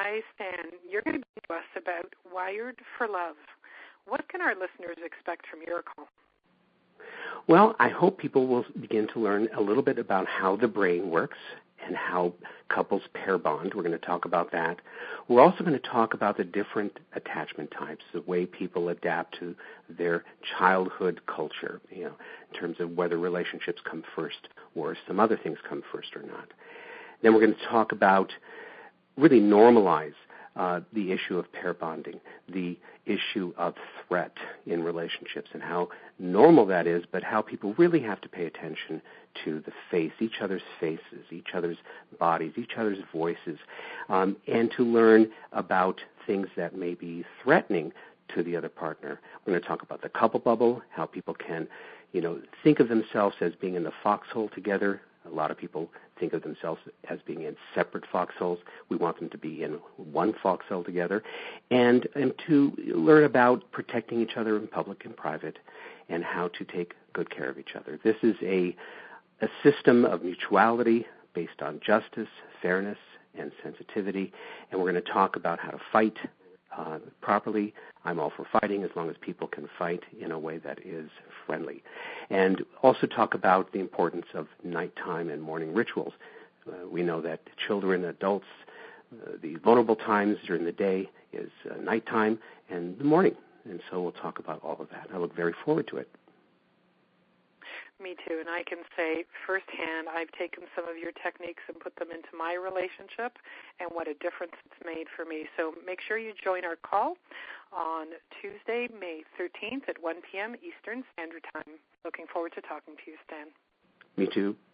Hi, Stan. You're going to speak to us about Wired for Love. What can our listeners expect from your call? Well, I hope people will begin to learn a little bit about how the brain works and how couples pair bond. We're going to talk about that. We're also going to talk about the different attachment types, the way people adapt to their childhood culture, in terms of whether relationships come first or some other things come first or not. Then we're going to talk about really normalize the issue of pair bonding, the issue of threat in relationships and how normal that is, but how people really have to pay attention to the face, each other's faces, each other's bodies, each other's voices, and to learn about things that may be threatening to the other partner. We're going to talk about the couple bubble, how people can, think of themselves as being in the foxhole together. A lot of people think of themselves as being in separate foxholes. We want them to be in one foxhole together, and to learn about protecting each other in public and private and how to take good care of each other. This is a system of mutuality based on justice, fairness, and sensitivity, and we're going to talk about how to fight properly. I'm all for fighting as long as people can fight in a way that is friendly. And also talk about the importance of nighttime and morning rituals. We know that children, adults, the vulnerable times during the day is nighttime and the morning. And so we'll talk about all of that. I look very forward to it. Me too, and I can say firsthand I've taken some of your techniques and put them into my relationship, and what a difference it's made for me. So make sure you join our call on Tuesday, May 13th at 1 p.m. Eastern Standard Time. Looking forward to talking to you, Stan. Me too.